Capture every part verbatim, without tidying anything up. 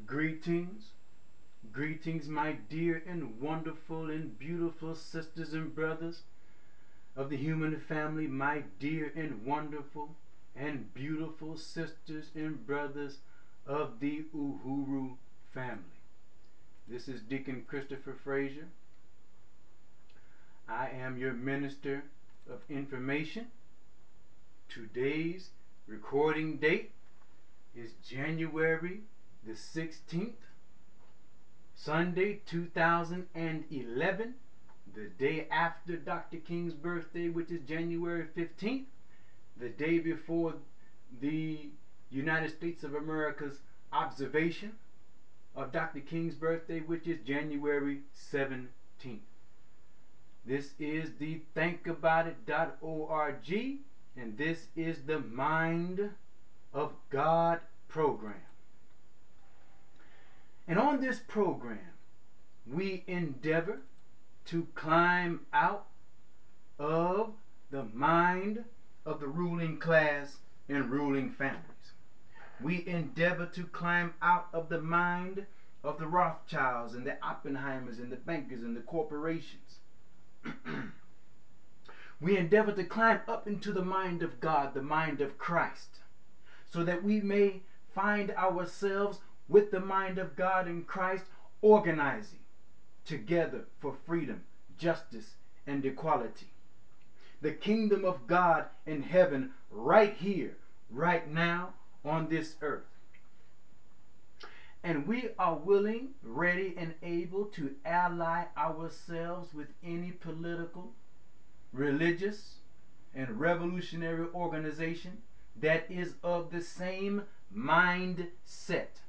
Greetings, greetings, my dear and wonderful and beautiful sisters and brothers of the human family, my dear and wonderful and beautiful sisters and brothers of the Uhuru family. This is Deacon Christopher Frazier. I am your minister of information. Today's recording date is January the sixteenth, Sunday two thousand eleven, the day after Doctor King's birthday, which is January fifteenth, the day before the United States of America's observation of Doctor King's birthday, which is January seventeenth. This is the think about it dot org, and this is the Mind of God program. And on this program, we endeavor to climb out of the mind of the ruling class and ruling families. We endeavor to climb out of the mind of the Rothschilds and the Oppenheimers and the bankers and the corporations. We endeavor to climb up into the mind of God, the mind of Christ, so that we may find ourselves with the mind of God and Christ organizing together for freedom, justice, and equality. The kingdom of God in heaven right here, right now on this earth. And we are willing, ready, and able to ally ourselves with any political, religious, and revolutionary organization that is of the same mindset.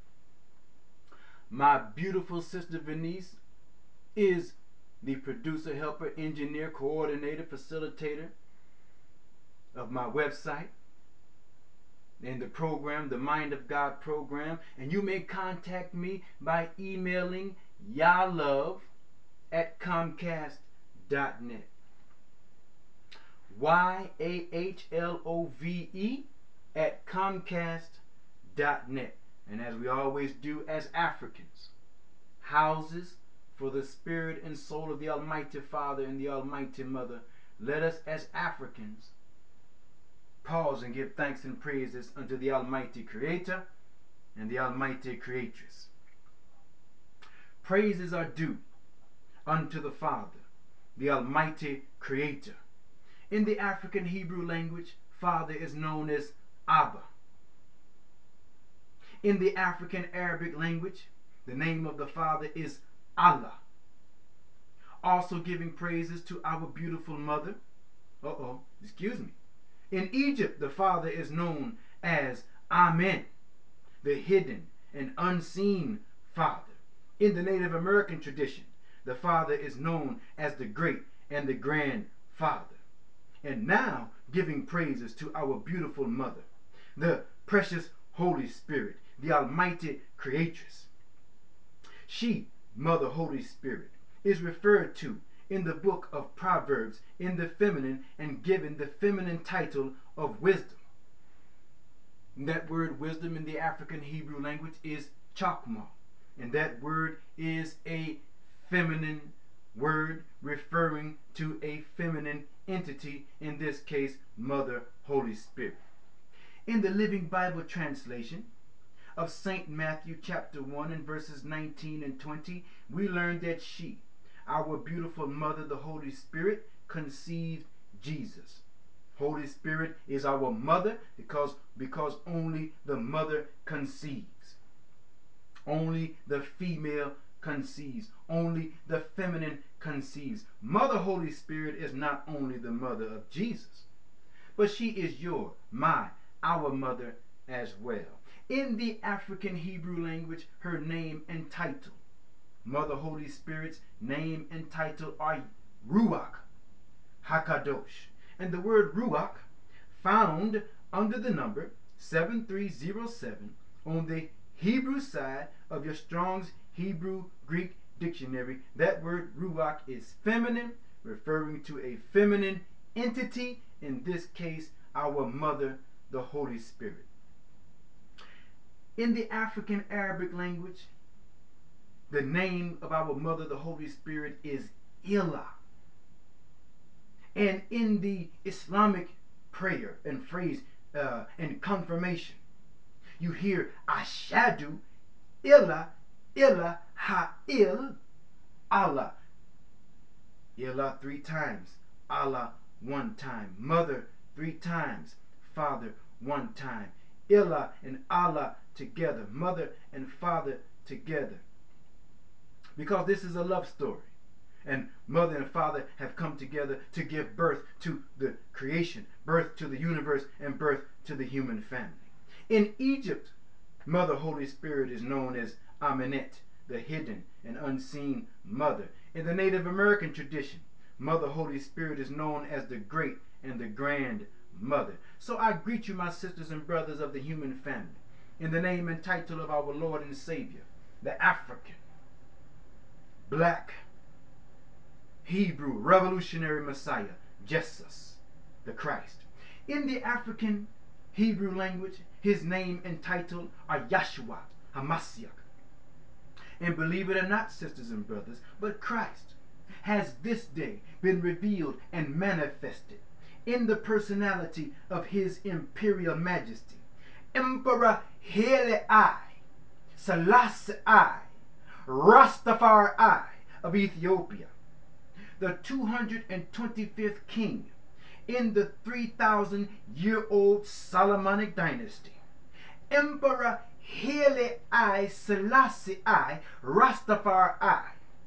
My beautiful sister Venice is the producer, helper, engineer, coordinator, facilitator of my website and the program, the Mind of God program. And you may contact me by emailing yahlove at comcast dot net. Y A H L O V E at comcast dot net. And as we always do as Africans, houses for the spirit and soul of the Almighty Father and the Almighty Mother, let us as Africans pause and give thanks and praises unto the Almighty Creator and the Almighty Creatress. Praises are due unto the Father, the Almighty Creator. In the African Hebrew language, Father is known as Abba. In the African Arabic language, the name of the Father is Allah. Also giving praises to our beautiful mother. Uh-oh, excuse me. In Egypt, the Father is known as Amen, the hidden and unseen Father. In the Native American tradition, the Father is known as the Great and the Grand Father. And now giving praises to our beautiful mother, the precious Holy Spirit, the Almighty Creatress. She, Mother Holy Spirit, is referred to in the book of Proverbs in the feminine and given the feminine title of wisdom. That word wisdom in the African Hebrew language is chakma, and that word is a feminine word referring to a feminine entity, in this case, Mother Holy Spirit. In the Living Bible translation of Saint Matthew chapter one and verses nineteen and twenty, we learn that she, our beautiful mother, the Holy Spirit, conceived Jesus. Holy Spirit is our mother because, because only the mother conceives. Only the female conceives. Only the feminine conceives. Mother Holy Spirit is not only the mother of Jesus, but she is your, my, our mother as well. In the African Hebrew language, her name and title, Mother Holy Spirit's name and title are Ruach HaKadosh. And the word Ruach, found under the number seven three zero seven on the Hebrew side of your Strong's Hebrew Greek dictionary, that word Ruach is feminine, referring to a feminine entity, in this case, our mother, the Holy Spirit. In the African Arabic language, the name of our mother, the Holy Spirit, is Ilah. And in the Islamic prayer and phrase uh, and confirmation, you hear Ashadu Ilah Ilah Ha'il Allah. Ilah three times, Allah one time, mother three times, father one time. Ilah and Allah together, mother and father together. Because this is a love story. And mother and father have come together to give birth to the creation, birth to the universe, and birth to the human family. In Egypt, Mother Holy Spirit is known as Amenet, the hidden and unseen mother. In the Native American tradition, Mother Holy Spirit is known as the great and the grand mother. So I greet you, my sisters and brothers of the human family, in the name and title of our Lord and Savior, the African, black, Hebrew, revolutionary Messiah, Jesus, the Christ. In the African Hebrew language, his name and title are Yahshua HaMashiach. And believe it or not, sisters and brothers, but Christ has this day been revealed and manifested in the personality of his imperial majesty, Emperor Haile I, Selassie I, Rastafari I of Ethiopia, the two hundred twenty-fifth king in the three thousand year old Solomonic dynasty. Emperor Haile I Selassie I, Rastafari I,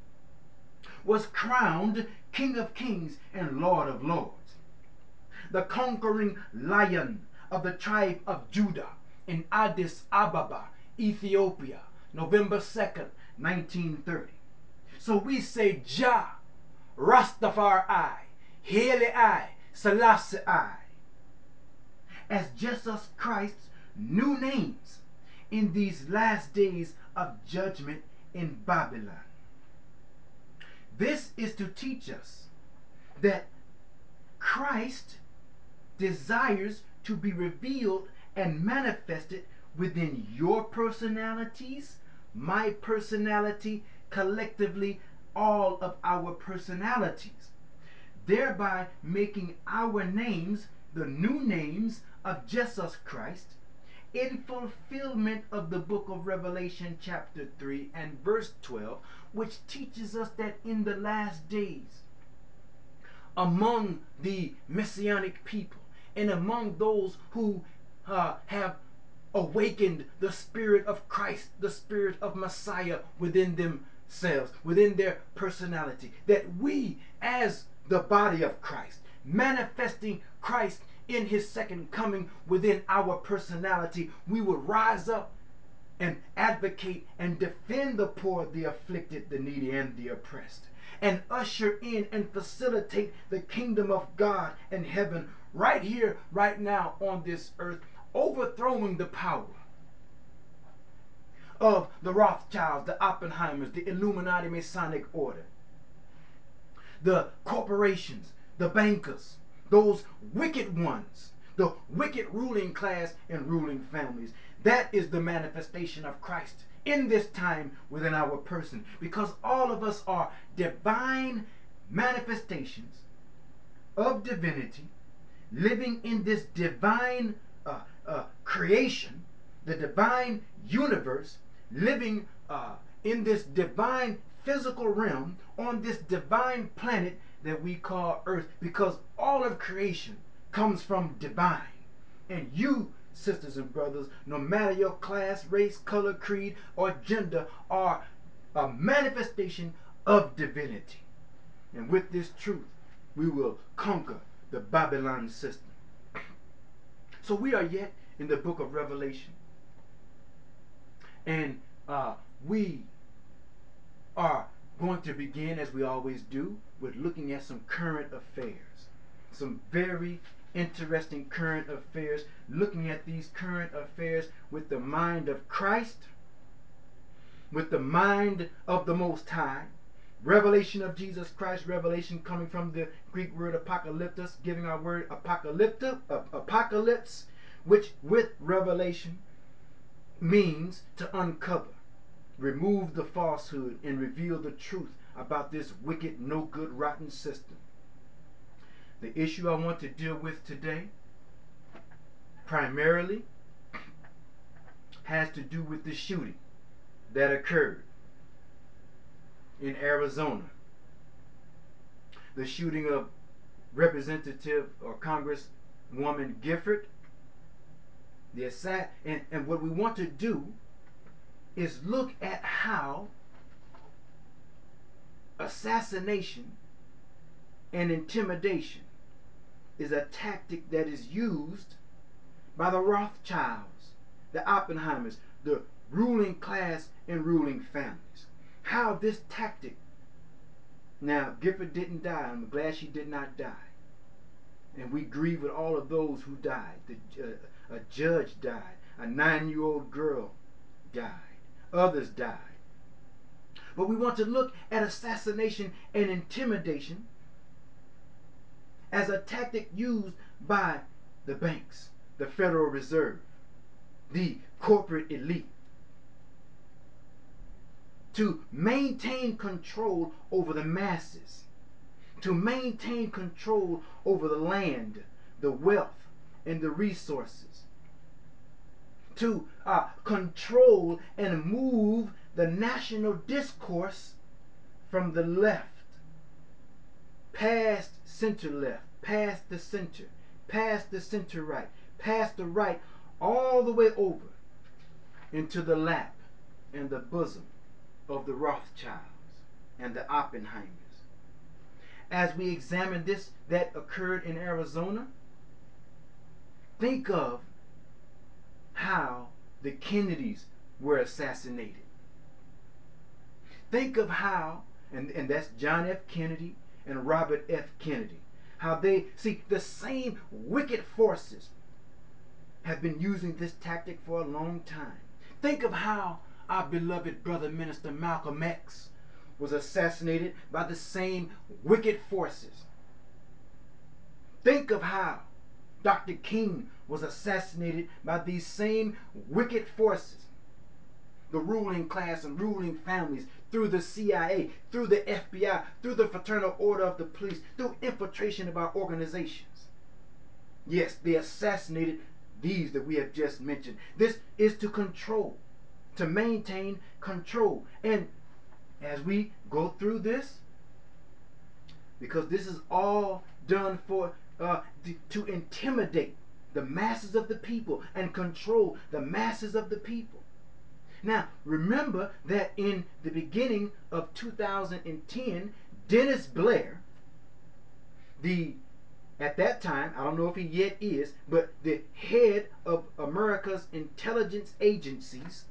was crowned King of Kings and Lord of Lords, the conquering lion of the tribe of Judah in Addis Ababa, Ethiopia, November second, nineteen thirty. So we say Jah, Rastafari I, Haile I, Selassie I, as Jesus Christ's new names in these last days of judgment in Babylon. This is to teach us that Christ desires to be revealed and manifested within your personalities, my personality, collectively all of our personalities, thereby making our names the new names of Jesus Christ, in fulfillment of the book of Revelation chapter three and verse twelve, which teaches us that in the last days, among the messianic people and among those who uh, have awakened the spirit of Christ, the spirit of Messiah within themselves, within their personality, that we as the body of Christ, manifesting Christ in his second coming within our personality, we will rise up and advocate and defend the poor, the afflicted, the needy, and the oppressed, and usher in and facilitate the kingdom of God and heaven right here, right now on this earth, overthrowing the power of the Rothschilds, the Oppenheimers, the Illuminati Masonic Order, the corporations, the bankers, those wicked ones, the wicked ruling class and ruling families. That is the manifestation of Christ in this time within our person, because all of us are divine manifestations of divinity, living in this divine uh, uh, creation, the divine universe, living uh, in this divine physical realm on this divine planet that we call Earth, because all of creation comes from divine. And you, sisters and brothers, no matter your class, race, color, creed, or gender, are a manifestation of divinity. And with this truth, we will conquer the Babylon system. So we are yet in the book of Revelation, and uh, we are going to begin, as we always do, with looking at some current affairs. Some very interesting current affairs, looking at these current affairs with the mind of Christ, with the mind of the Most High, revelation of Jesus Christ, revelation coming from the Greek word apocalyptus, giving our word apocalypto, uh, apocalypse, which with revelation means to uncover, remove the falsehood, and reveal the truth about this wicked, no good, rotten system. The issue I want to deal with today primarily has to do with the shooting that occurred in Arizona. The shooting of Representative or Congresswoman Gifford. The assa- and, and what we want to do is look at how assassination and intimidation is a tactic that is used by the Rothschilds, the Oppenheimers, the ruling class and ruling families. How this tactic, now Gifford didn't die, I'm glad she did not die. And we grieve with all of those who died. The, uh, a judge died, a nine-year-old girl died, others died. But we want to look at assassination and intimidation as a tactic used by the banks, the Federal Reserve, the corporate elite, to maintain control over the masses, to maintain control over the land, the wealth, and the resources, to uh, control and move the national discourse from the left, past center left, past the center, past the center right, past the right, all the way over into the lap and the bosom of the Rothschilds and the Oppenheimers. As we examine this that occurred in Arizona, think of how the Kennedys were assassinated. Think of how, and, and that's John F. Kennedy and Robert F. Kennedy, how they, see, the same wicked forces have been using this tactic for a long time. Think of how our beloved brother minister Malcolm X was assassinated by the same wicked forces. Think of how Doctor King was assassinated by these same wicked forces. The ruling class and ruling families, through the C I A, through the F B I, through the Fraternal Order of the Police, through infiltration of our organizations. Yes, they assassinated these that we have just mentioned. This is to control, to maintain control. And as we go through this, because this is all done for uh, to intimidate the masses of the people and control the masses of the people. Now, remember that in the beginning of two thousand ten, Dennis Blair, the at that time, I don't know if he yet is, but the head of America's intelligence agencies,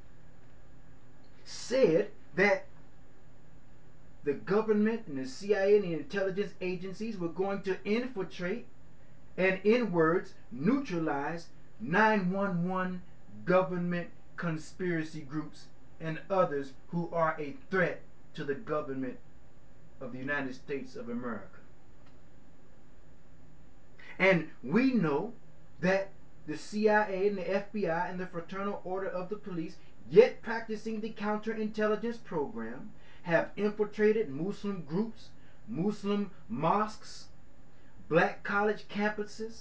said that the government and the C I A and the intelligence agencies were going to infiltrate and, in words, neutralize nine one one government conspiracy groups and others who are a threat to the government of the United States of America. And we know that the C I A and the F B I and the Fraternal Order of the Police, yet practicing the counterintelligence program, have infiltrated Muslim groups, Muslim mosques, black college campuses.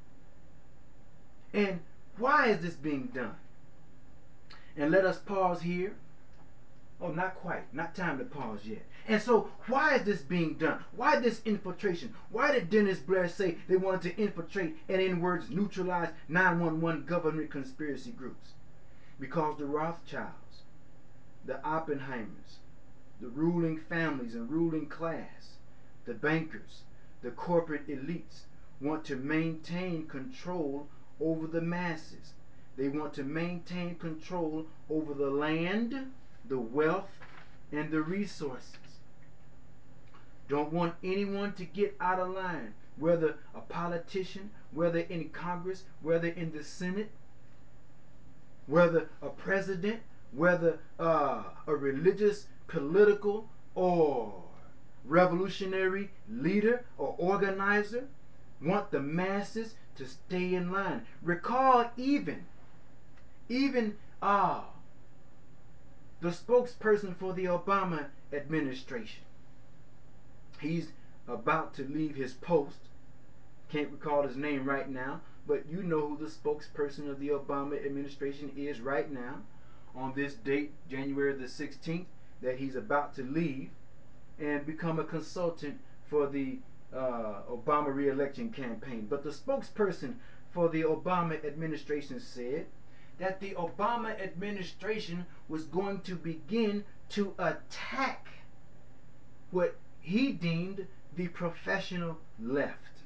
And why is this being done? And let us pause here. Oh, not quite. Not time to pause yet. And so, why is this being done? Why this infiltration? Why did Dennis Blair say they wanted to infiltrate and, in words, neutralize nine one one government conspiracy groups? Because the Rothschilds, the Oppenheimers, the ruling families and ruling class, the bankers, the corporate elites want to maintain control over the masses. They want to maintain control over the land, the wealth, and the resources. Don't want anyone to get out of line, whether a politician, whether in Congress, whether in the Senate, whether a president, whether uh, a religious, political, or revolutionary leader or organizer, want the masses to stay in line. Recall even, even Ah, the spokesperson for the Obama administration. He's about to leave his post. Can't recall his name right now, but you know who the spokesperson of the Obama administration is right now on this date, January the sixteenth, that he's about to leave and become a consultant for the uh, Obama re-election campaign. But the spokesperson for the Obama administration said that the Obama administration was going to begin to attack what he deemed the professional left.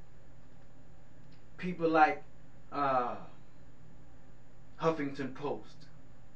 People like uh, Huffington Post,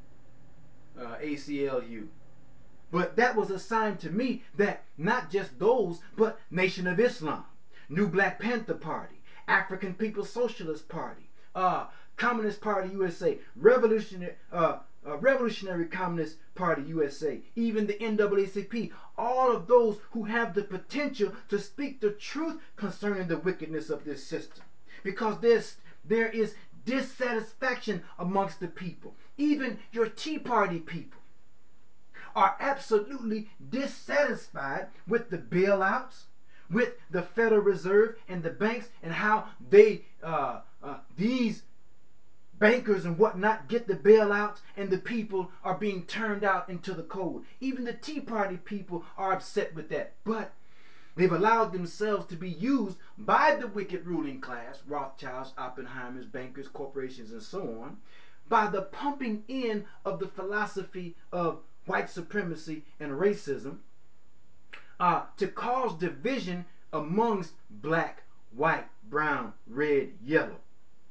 uh, A C L U. But that was a sign to me that not just those, but Nation of Islam, New Black Panther Party, African People's Socialist Party, uh, Communist Party U S A, Revolutionary, uh, uh, Revolutionary Communist Party U S A, even the N double A C P, all of those who have the potential to speak the truth concerning the wickedness of this system. Because there's, there is dissatisfaction amongst the people, even your Tea Party people are absolutely dissatisfied with the bailouts, with the Federal Reserve and the banks, and how they uh, uh, these bankers and whatnot get the bailouts, and the people are being turned out into the cold. Even the Tea Party people are upset with that, but they've allowed themselves to be used by the wicked ruling class, Rothschilds, Oppenheimers, bankers, corporations, and so on, by the pumping in of the philosophy of white supremacy and racism, uh, to cause division amongst black, white, brown, red, yellow.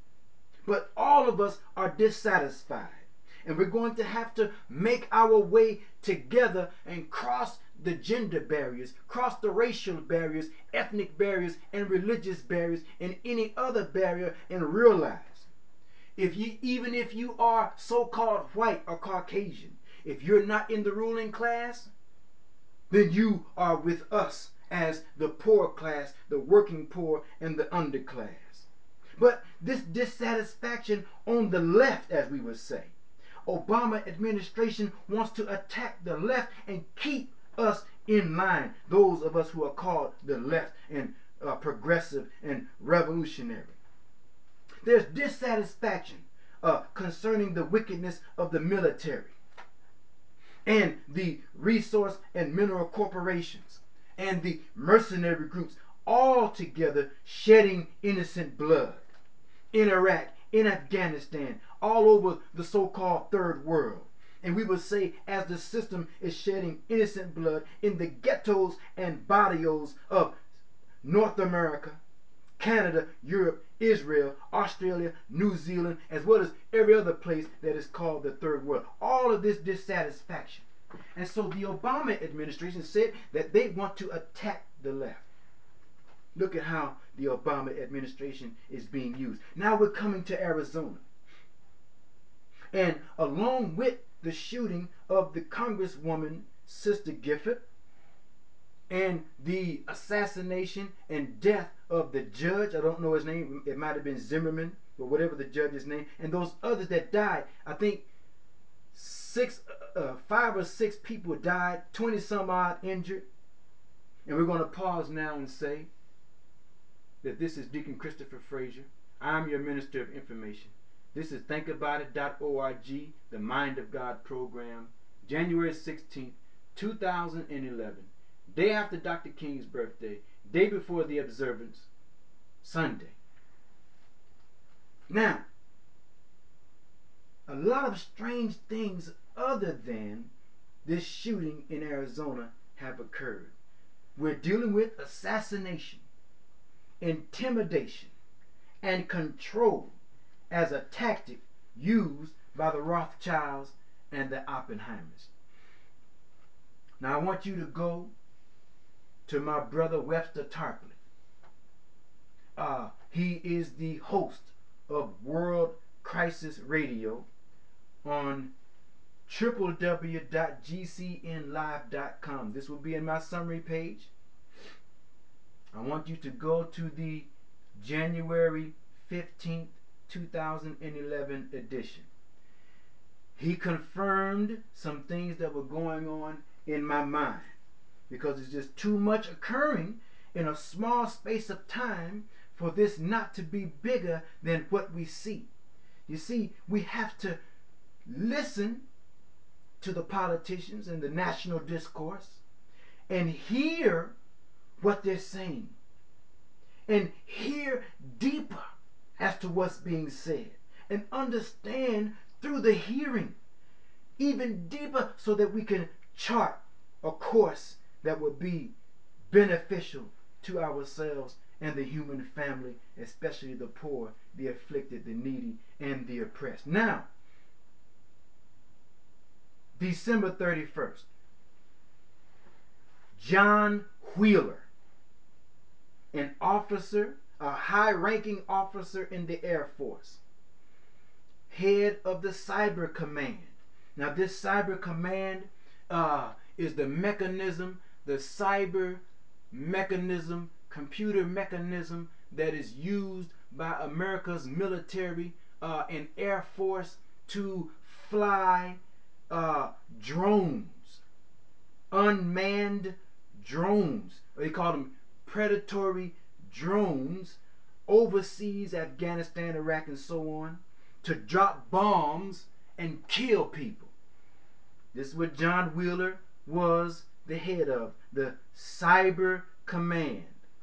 But all of us are dissatisfied. And we're going to have to make our way together and cross the gender barriers, cross the racial barriers, ethnic barriers, and religious barriers, and any other barrier, and realize if you, even if you are so-called white or Caucasian, if you're not in the ruling class, then you are with us as the poor class, the working poor, and the underclass. But this dissatisfaction on the left, as we would say, Obama administration wants to attack the left and keep us in line, those of us who are called the left and uh, progressive and revolutionary. There's dissatisfaction uh, concerning the wickedness of the military and the resource and mineral corporations and the mercenary groups, all together shedding innocent blood in Iraq, in Afghanistan, all over the so-called third world. And we would say, as the system is shedding innocent blood in the ghettos and barrios of North America, Canada, Europe, Israel, Australia, New Zealand, as well as every other place that is called the third world. All of this dissatisfaction. And so the Obama administration said that they want to attack the left. Look at how the Obama administration is being used. Now we're coming to Arizona. And along with the shooting of the Congresswoman, Sister Gifford, and the assassination and death of the judge, I don't know his name, it might have been Zimmerman, but whatever the judge's name, and those others that died, I think six, uh, five or six people died, twenty some odd injured. And we're going to pause now and say that this is Deacon Christopher Frazier. I'm your Minister of Information. This is think about it dot org, the Mind of God program, January sixteenth, two thousand eleven, day after Doctor King's birthday, day before the observance, Sunday. Now, a lot of strange things other than this shooting in Arizona have occurred. We're dealing with assassination, intimidation, and control as a tactic used by the Rothschilds and the Oppenheimers. Now I want you to go to my brother Webster Tarpley. Uh, he is the host of World Crisis Radio on w w w dot g c n live dot com. This will be in my summary page. I want you to go to the January fifteenth, two thousand eleven edition. he confirmed some things that were going on in my mind, because it's just too much occurring in a small space of time for this not to be bigger than what we see. You see, we have to listen to the politicians and the national discourse and hear what they're saying and hear deeper as to what's being said and understand through the hearing even deeper, so that we can chart a course that would be beneficial to ourselves and the human family, especially the poor, the afflicted, the needy, and the oppressed. Now, December thirty-first, John Wheeler, an officer, a high-ranking officer in the Air Force, head of the Cyber Command. Now, this Cyber Command uh, is the mechanism, the cyber mechanism, computer mechanism that is used by America's military uh, and Air Force to fly uh, drones, unmanned drones. They call them predatory drones overseas, Afghanistan, Iraq, and so on, to drop bombs and kill people. This is what John Wheeler was the head of, the Cyber Command.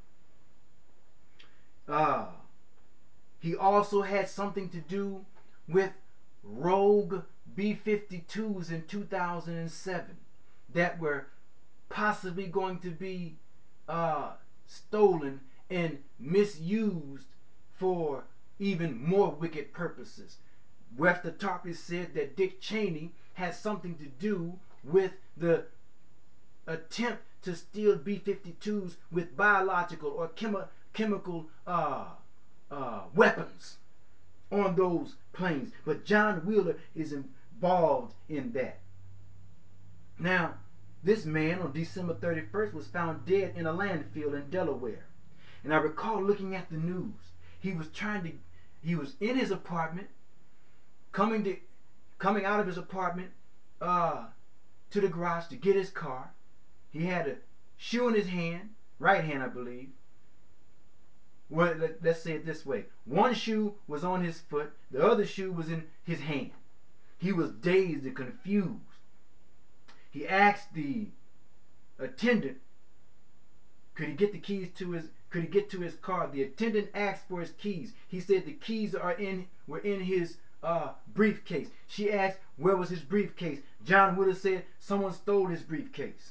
Uh, he also had something to do with rogue B fifty-twos in two thousand seven that were possibly going to be uh, stolen and misused for even more wicked purposes. Webster Tarpley said that Dick Cheney had something to do with the attempt to steal B fifty-twos with biological or chemi- chemical uh, uh, weapons on those planes. But John Wheeler is involved in that. Now, this man on December thirty-first was found dead in a landfill in Delaware. And I recall looking at the news. He was trying to, he was in his apartment, coming to, coming out of his apartment uh, to the garage to get his car. He had a shoe in his hand, right hand, I believe. Well, let, let's say it this way. One shoe was on his foot, the other shoe was in his hand. He was dazed and confused. He asked the attendant, could he get the keys to his could he get to his car? The attendant asked for his keys. He said the keys are in were in his uh, briefcase. She asked where was his briefcase. John Wheeler said someone stole his briefcase.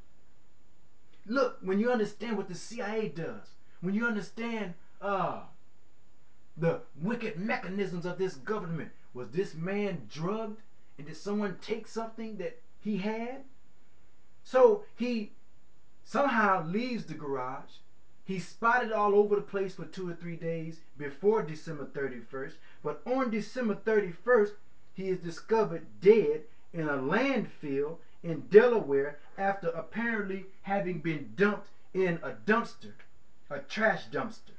Look, when you understand what the C I A does, when you understand uh, the wicked mechanisms of this government, was this man drugged and did someone take something that he had? So he somehow leaves the garage. He's spotted all over the place for two or three days before December thirty-first. But on December thirty-first, he is discovered dead in a landfill in Delaware after apparently having been dumped in a dumpster, a trash dumpster.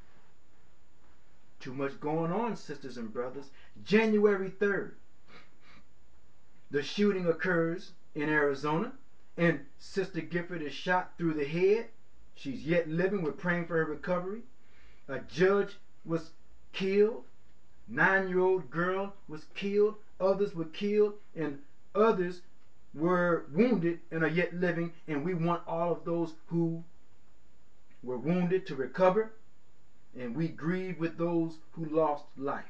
Too much going on, sisters and brothers. January third, the shooting occurs in Arizona, and Sister Gifford is shot through the head. She's yet living. We're praying for her recovery. A judge was killed. Nine-year-old girl was killed. Others were killed, and others were wounded and are yet living. And we want all of those who were wounded to recover, and we grieve with those who lost life.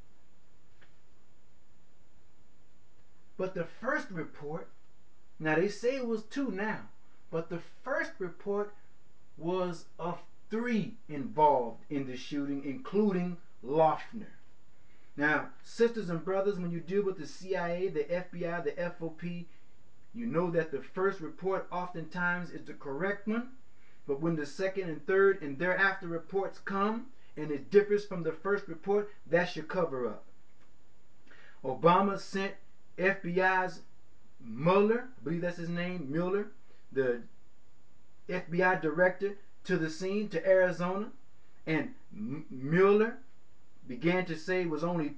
But the first report, now they say it was two now, but the first report was of three involved in the shooting, including Loeffner. Now, sisters and brothers, when you deal with the C I A, the F B I, the F O P, you know that the first report oftentimes is the correct one, but when the second and third and thereafter reports come and it differs from the first report, that's your cover-up. Obama sent F B I's Mueller, I believe that's his name, Mueller, the F B I director, to the scene, to Arizona, and M- Mueller began to say it was only two,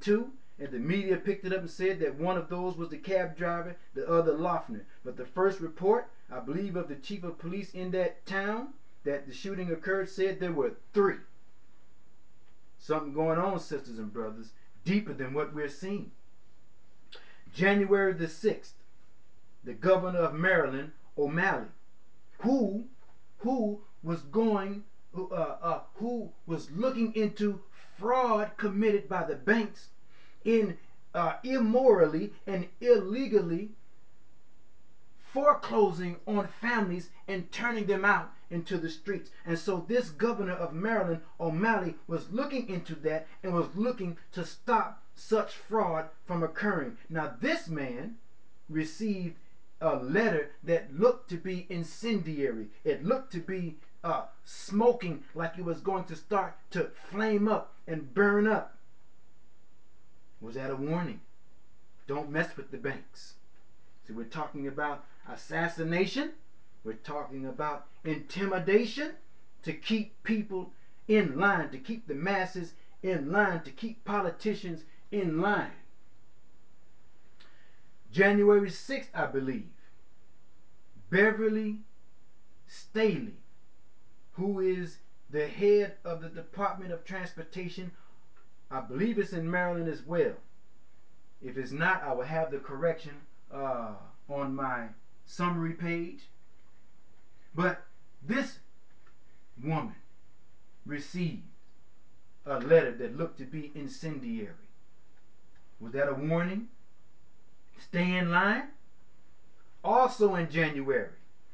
And the media picked it up and said that one of those was the cab driver, the other Loeffner. But the first report, I believe, of the chief of police in that town that the shooting occurred said there were three. Something going on, sisters and brothers, deeper than what we're seeing. January the sixth, the governor of Maryland, O'Malley, who, who was going, uh, uh, who was looking into fraud committed by the banks in uh, immorally and illegally foreclosing on families and turning them out into the streets. And so this governor of Maryland, O'Malley, was looking into that and was looking to stop such fraud from occurring. Now this man received a letter that looked to be incendiary. It looked to be uh, smoking, like it was going to start to flame up and burn up. Was that a warning? Don't mess with the banks. So we're talking about assassination. We're talking about intimidation to keep people in line, to keep the masses in line, to keep politicians in line. January sixth, I believe, Beverly Staley, who is the head of the Department of Transportation, I believe it's in Maryland as well. If it's not, I will have the correction uh, on my summary page. But this woman received a letter that looked to be incendiary. Was that a warning? Stay in line. Also in January,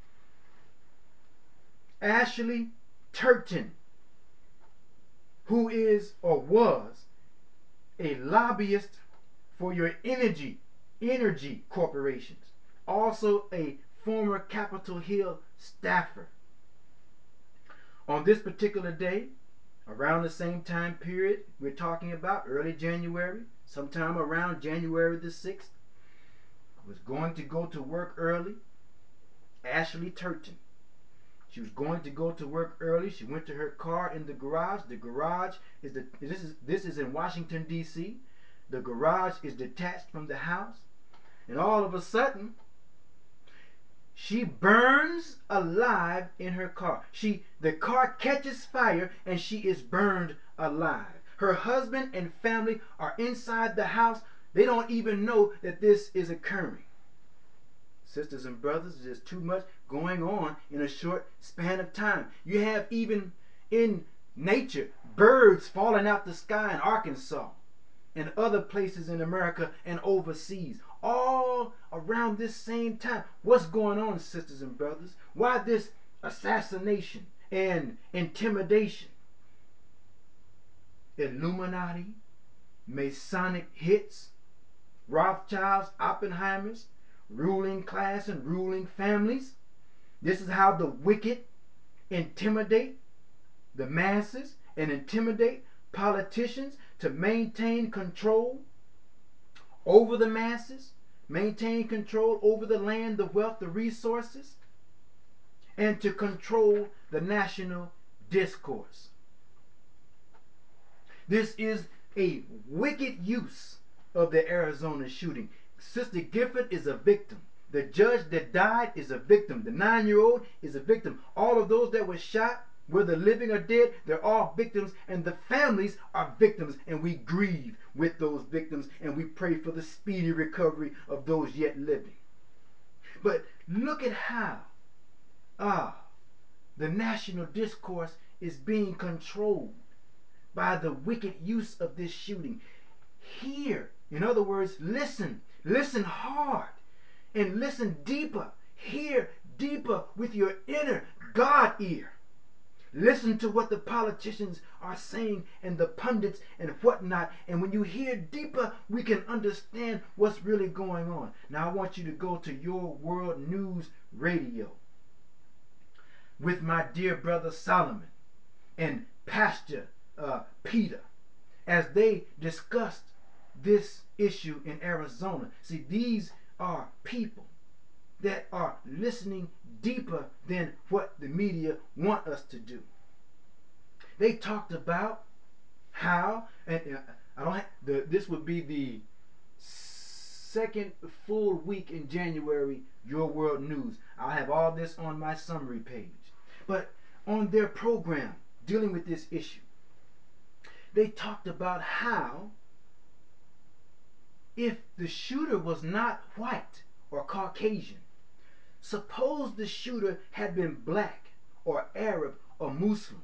Ashley Turton, who is or was a lobbyist for your energy energy corporations, also a former Capitol Hill staffer. On this particular day, around the same time period we're talking about, early January, sometime around January the sixth, was going to go to work early. Ashley Turton. She was going to go to work early. She went to her car in the garage. The garage is the this is this is in Washington D C. The garage is detached from the house, and all of a sudden, she burns alive in her car. She the car catches fire and she is burned alive. Her husband and family are inside the house. They don't even know that this is occurring. Sisters and brothers, there's too much going on in a short span of time. You have even in nature birds falling out the sky in Arkansas and other places in America and overseas, all around this same time. What's going on, sisters and brothers? Why this assassination and intimidation? Illuminati, Masonic hits, Rothschilds, Oppenheimers, ruling class and ruling families. This is how the wicked intimidate the masses and intimidate politicians to maintain control over the masses, maintain control over the land, the wealth, the resources, and to control the national discourse. This is a wicked use of the Arizona shooting. Sister Gifford is a victim. The judge that died is a victim. The nine-year-old is a victim. All of those that were shot, whether living or dead, they're all victims, and the families are victims, and we grieve with those victims, and we pray for the speedy recovery of those yet living. But look at how ah, the national discourse is being controlled by the wicked use of this shooting. Hear, in other words, listen, listen hard, and listen deeper. Hear deeper with your inner God ear. Listen to what the politicians are saying and the pundits and whatnot. And when you hear deeper, we can understand what's really going on. Now I want you to go to Your World News Radio with my dear brother Solomon and Pastor uh, Peter as they discussed this issue in Arizona. See, these are people that are listening deeper than what the media want us to do. They talked about how, and I don't have the. This would be the second full week in January. Your World News. I'll have all this on my summary page. But on their program dealing with this issue, they talked about how if the shooter was not white or Caucasian, suppose the shooter had been black or Arab or Muslim,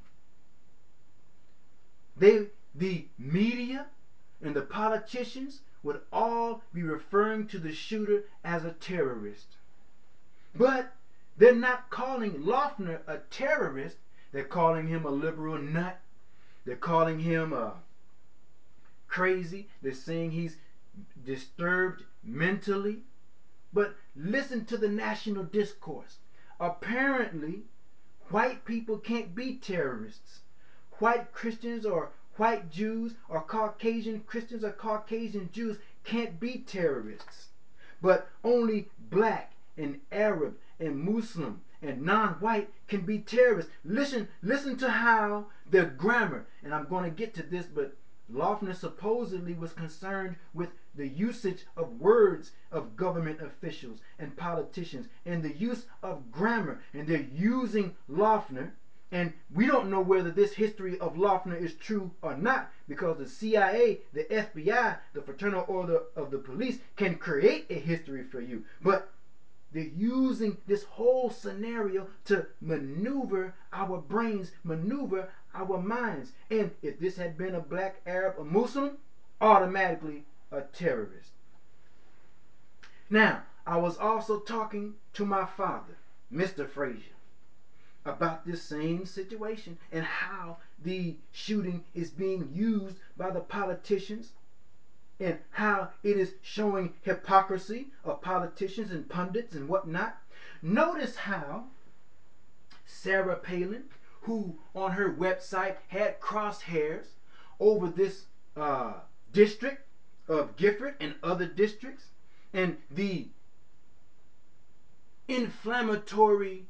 they, the media and the politicians would all be referring to the shooter as a terrorist. But they're not calling Loughner a terrorist. They're calling him a liberal nut. They're calling him uh, crazy. They're saying he's disturbed mentally. But listen to the national discourse. Apparently, white people can't be terrorists. White Christians or white Jews or Caucasian Christians or Caucasian Jews can't be terrorists. But only black and Arab and Muslim and non-white can be terrorists. Listen, listen to how the grammar, and I'm going to get to this, but Loughner supposedly was concerned with the usage of words of government officials and politicians and the use of grammar, and they're using Loughner. And we don't know whether this history of Loughner is true or not, because the C I A, the F B I, the Fraternal Order of the Police can create a history for you. But they're using this whole scenario to maneuver our brains, maneuver our minds. And if this had been a black, Arab, or Muslim, automatically a terrorist. Now, I was also talking to my father, Mister Frazier, about this same situation and how the shooting is being used by the politicians and how it is showing hypocrisy of politicians and pundits and whatnot. Notice how Sarah Palin, who on her website had crosshairs over this uh, district of Gifford and other districts, and the inflammatory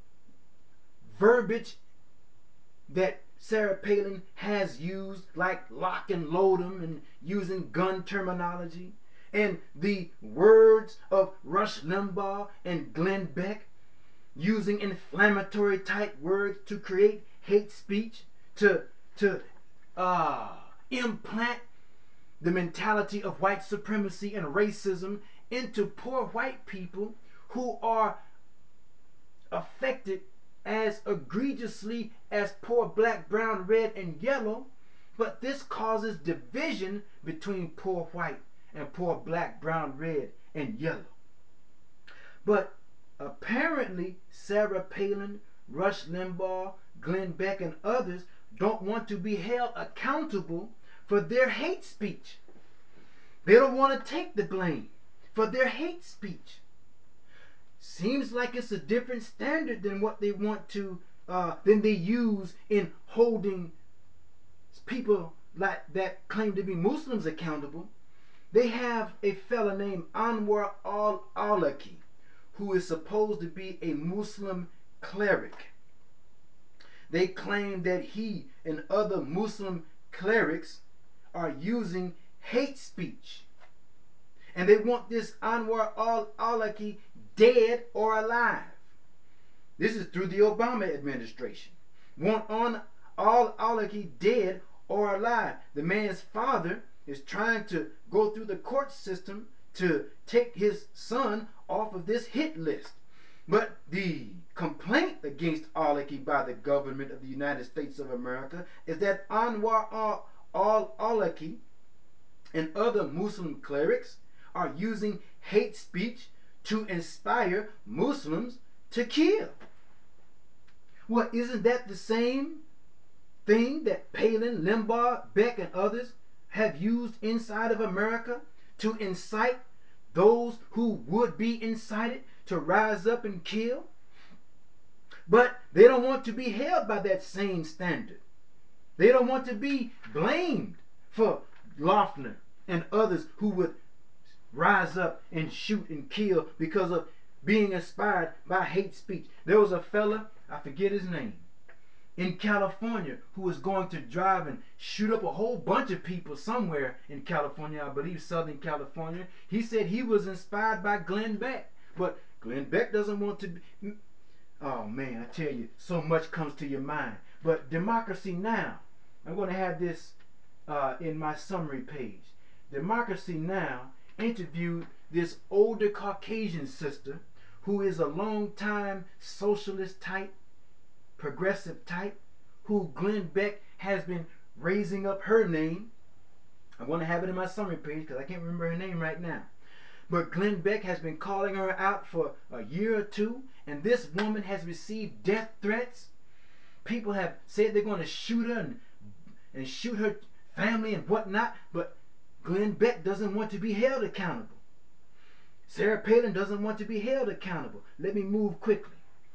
verbiage that Sarah Palin has used, like lock and load 'em and using gun terminology, and the words of Rush Limbaugh and Glenn Beck using inflammatory type words to create hate speech, to to uh, implant the mentality of white supremacy and racism into poor white people who are affected as egregiously as poor black, brown, red, and yellow. But this causes division between poor white and poor black, brown, red, and yellow. But apparently Sarah Palin, Rush Limbaugh, Glenn Beck, and others don't want to be held accountable for their hate speech. They don't want to take the blame for their hate speech. Seems like it's a different standard than what they want to, uh, than they use in holding people like that claim to be Muslims accountable. They have a fella named Anwar al-Awlaki, who is supposed to be a Muslim cleric. They claim that he and other Muslim clerics are using hate speech. And they want this Anwar al-Awlaki dead or alive. This is through the Obama administration. Want on al-Awlaki dead or alive. The man's father is trying to go through the court system to take his son off of this hit list. But the complaint against Awlaki by the government of the United States of America is that Anwar al-Awlaki and other Muslim clerics are using hate speech to inspire Muslims to kill. Well, isn't that the same thing that Palin, Limbaugh, Beck, and others have used inside of America to incite those who would be incited to rise up and kill? But they don't want to be held by that same standard. They don't want to be blamed for Loughner and others who would rise up and shoot and kill because of being inspired by hate speech. There was a fella, I forget his name, in California who was going to drive and shoot up a whole bunch of people somewhere in California, I believe Southern California. He said he was inspired by Glenn Beck. But Glenn Beck doesn't want to be. Oh man, I tell you, so much comes to your mind. But Democracy Now! I'm going to have this uh, in my summary page. Democracy Now! Interviewed this older Caucasian sister who is a long-time socialist type, progressive type, who Glenn Beck has been raising up her name. I'm going to have it in my summary page because I can't remember her name right now. But Glenn Beck has been calling her out for a year or two, and this woman has received death threats. People have said they're going to shoot her and, and shoot her family and whatnot, but Glenn Beck doesn't want to be held accountable. Sarah Palin doesn't want to be held accountable. Let me move quickly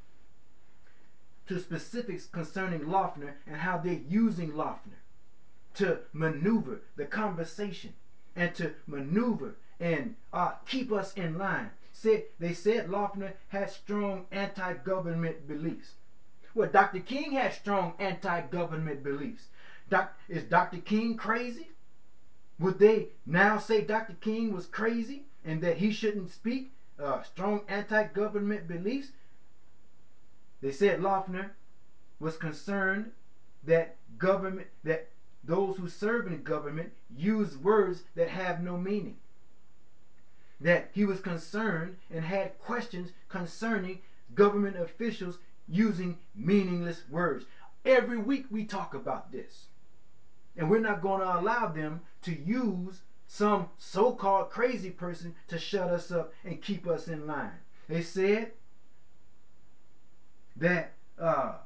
to specifics concerning Loughner and how they're using Loughner to maneuver the conversation and to maneuver and uh, keep us in line. Said, they said Loughner had strong anti-government beliefs. Well, Doctor King had strong anti-government beliefs. Doc, is Doctor King crazy? Would they now say Doctor King was crazy and that he shouldn't speak uh, strong anti-government beliefs? They said Loughner was concerned that government, that those who serve in government use words that have no meaning. That he was concerned and had questions concerning government officials using meaningless words. Every week we talk about this. And we're not going to allow them to use some so-called crazy person to shut us up and keep us in line. They said that uh,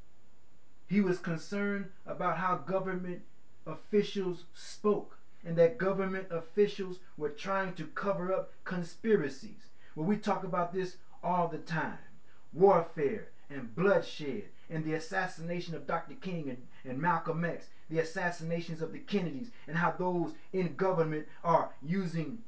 he was concerned about how government officials spoke and that government officials were trying to cover up conspiracies. Well, we talk about this all the time. Warfare and bloodshed and the assassination of Doctor King and, and Malcolm X, the assassinations of the Kennedys, and how those in government are using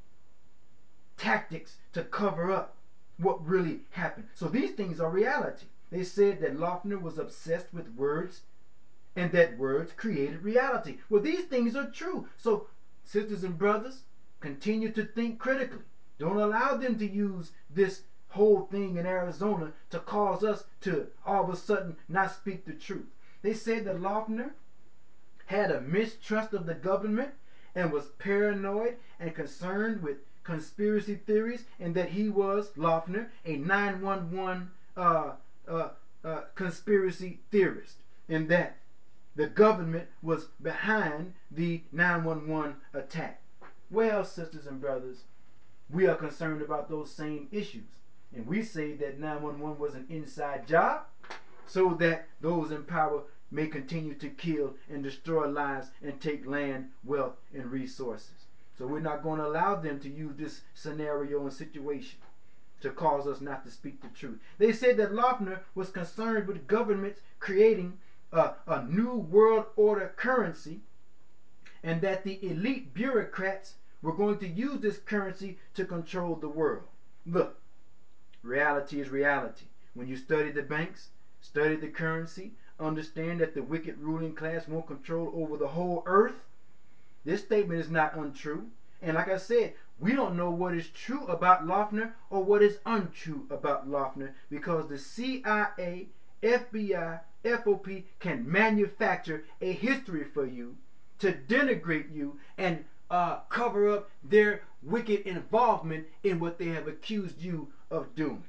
tactics to cover up what really happened. So these things are reality. They said that Loughner was obsessed with words and that words created reality. Well, these things are true. So, sisters and brothers, continue to think critically. Don't allow them to use this whole thing in Arizona to cause us to all of a sudden not speak the truth. They said that Loughner had a mistrust of the government and was paranoid and concerned with conspiracy theories, and that he was, Loughner, a nine one one uh, uh, uh, conspiracy theorist, and that the government was behind the nine one one attack. Well, sisters and brothers, we are concerned about those same issues. And we say that nine one one was an inside job so that those in power may continue to kill and destroy lives and take land, wealth, and resources. So we're not going to allow them to use this scenario and situation to cause us not to speak the truth. They said that Loughner was concerned with governments creating a, a new world order currency, and that the elite bureaucrats were going to use this currency to control the world. Look, reality is reality. When you study the banks, study the currency, understand that the wicked ruling class won't control over the whole earth. This statement is not untrue. And like I said, we don't know what is true about Loughner or what is untrue about Loughner, because the C I A, F B I, F O P can manufacture a history for you to denigrate you and uh, cover up their wicked involvement in what they have accused you of doing.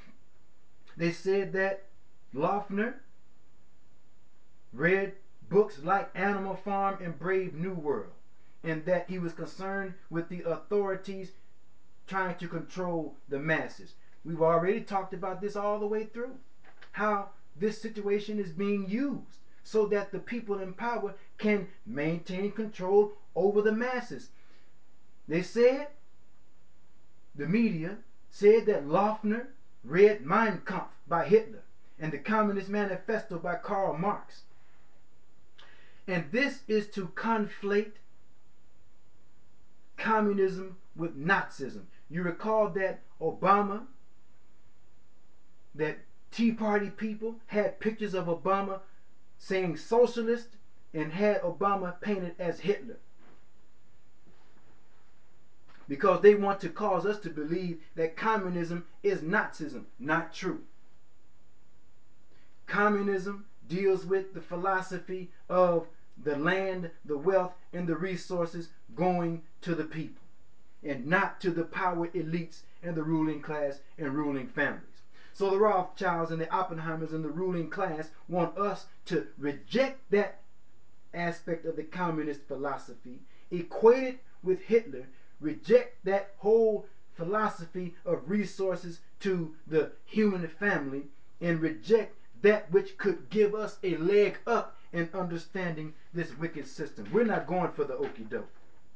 They said that Loughner read books like Animal Farm and Brave New World, and that he was concerned with the authorities trying to control the masses. We've already talked about this all the way through, how this situation is being used so that the people in power can maintain control over the masses. They said, the media said that Loughner read Mein Kampf by Hitler and the Communist Manifesto by Karl Marx. And this is to conflate communism with Nazism. You recall that Obama, that Tea Party people had pictures of Obama saying socialist and had Obama painted as Hitler, because they want to cause us to believe that communism is Nazism. Not true. Communism deals with the philosophy of the land, the wealth, and the resources going to the people, and not to the power elites and the ruling class and ruling families. So the Rothschilds and the Oppenheimers and the ruling class want us to reject that aspect of the communist philosophy, equate it with Hitler, reject that whole philosophy of resources to the human family, and reject that which could give us a leg up in understanding this wicked system. We're not going for the okie doke.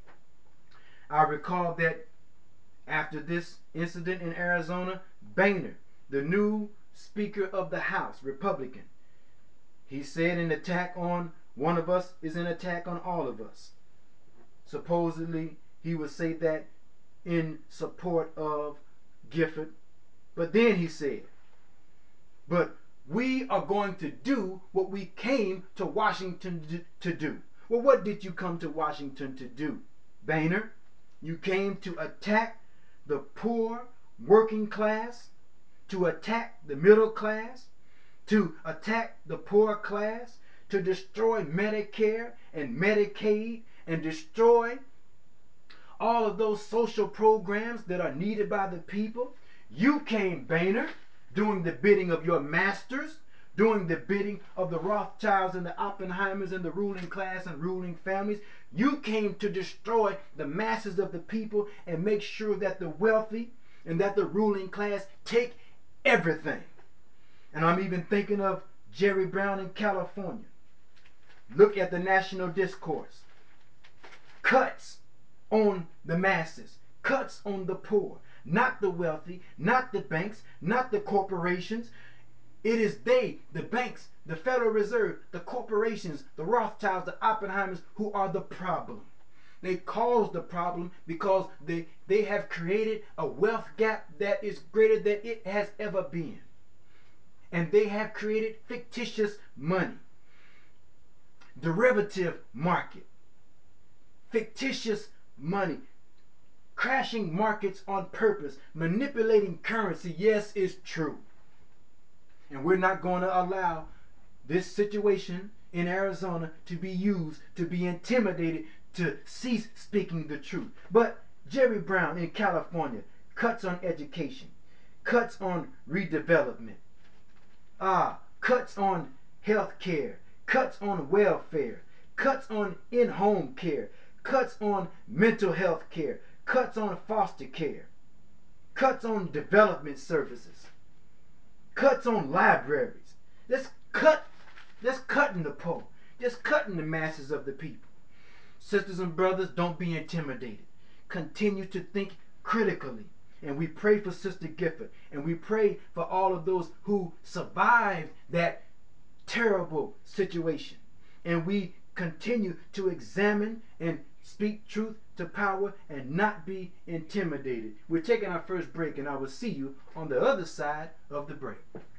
I recall that after this incident in Arizona, Boehner, the new Speaker of the House, Republican, he said an attack on one of us is an attack on all of us. Supposedly, he would say that in support of Gifford. But then he said, but we are going to do what we came to Washington to do. Well, what did you come to Washington to do, Boehner? You came to attack the poor working class, to attack the middle class, to attack the poor class, to destroy Medicare and Medicaid, and destroy all of those social programs that are needed by the people. You came, Boehner, doing the bidding of your masters, doing the bidding of the Rothschilds and the Oppenheimers and the ruling class and ruling families. You came to destroy the masses of the people and make sure that the wealthy and that the ruling class take everything. And I'm even thinking of Jerry Brown in California. Look at the national discourse. Cuts on the masses, cuts on the poor, not the wealthy, not the banks, not the corporations. It is they, the banks, the Federal Reserve, the corporations, the Rothschilds, the Oppenheimers, who are the problem. They cause the problem because they, they have created a wealth gap that is greater than it has ever been. And they have created fictitious money, derivative market, fictitious money, crashing markets on purpose, manipulating currency. Yes, it's true. And we're not going to allow this situation in Arizona to be used to be intimidated to cease speaking the truth. But Jerry Brown in California cuts on education, cuts on redevelopment, ah, cuts on health care, cuts on welfare, cuts on in-home care, cuts on mental health care, cuts on foster care, cuts on development services, cuts on libraries. Just cut, just cutting the poor, just cutting the masses of the people. Sisters and brothers, don't be intimidated. Continue to think critically. And we pray for Sister Gifford, and we pray for all of those who survived that terrible situation. And we continue to examine and speak truth to power and not be intimidated. We're taking our first break, and I will see you on the other side of the break.